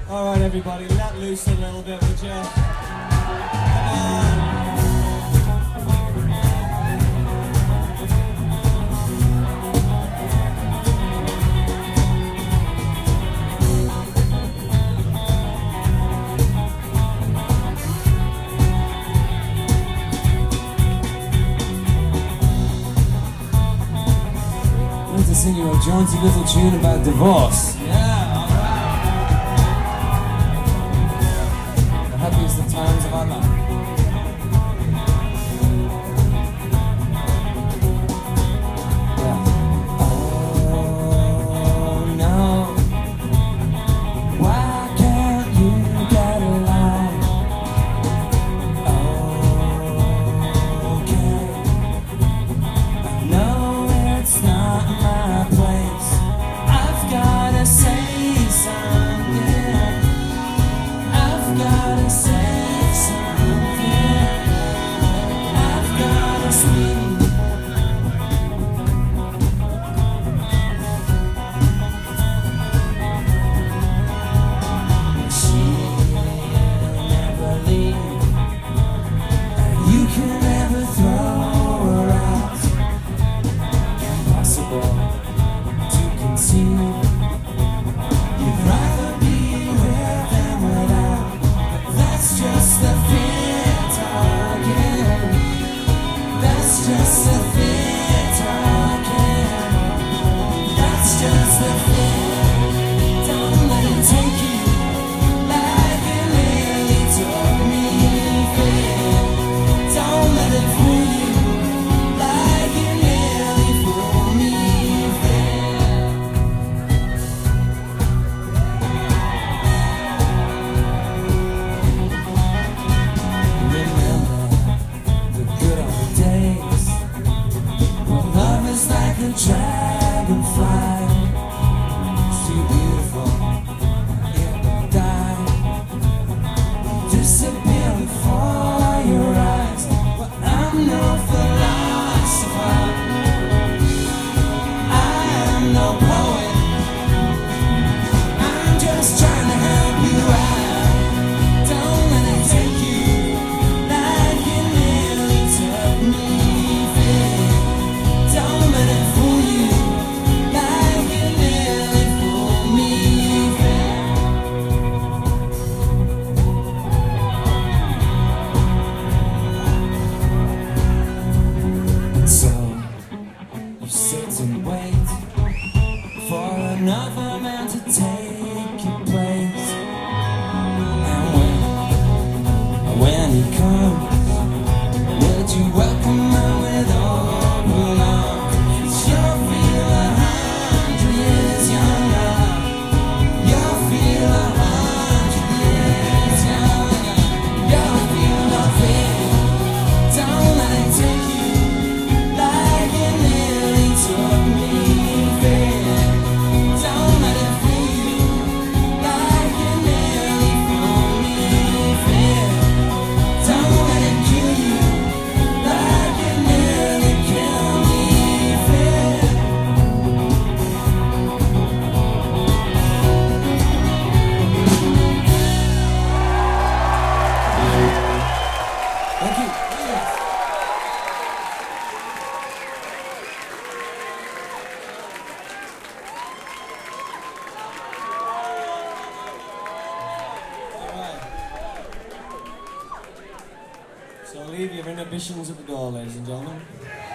Alright everybody, let loose a little bit, would you? Come on! I want to sing you a jaunty little tune about divorce. Happiest of times of our life. Yeah. Oh no, why can't you get along? Okay, I know it's not my place. I've gotta say something. I've gotta say something. I've gotta speak. She'll never leave, and you can never throw her out. Impossible to conceive. You'd rather be with than without. That's just the fear talking. That's just the fear talking. That's just the fear. Don't let it take you like it really took me. Fear. Don't let it fool you like it really fooled me. Fear. It's like a dragonfly. It's too beautiful, it will die. Disappear before your eyes. But I'm no philosopher, I am no poet. I'm just trying to help you out. Don't let it take you like it nearly took me. Don't let it fool you like it nearly fooled me. And so you sit and wait for another man to take your place. And when he comes, would you welcome him with open arms? You'll feel 100 years younger. You'll feel 100 years younger. You'll feel no fear. Don't let it take you like it nearly took me. Fear. Don't let it fool you like it nearly fooled me. Fear. Don't let it kill you like it nearly killed me. Fear. Thank you. Alright. So leave your inhibitions at the door, ladies and gentlemen.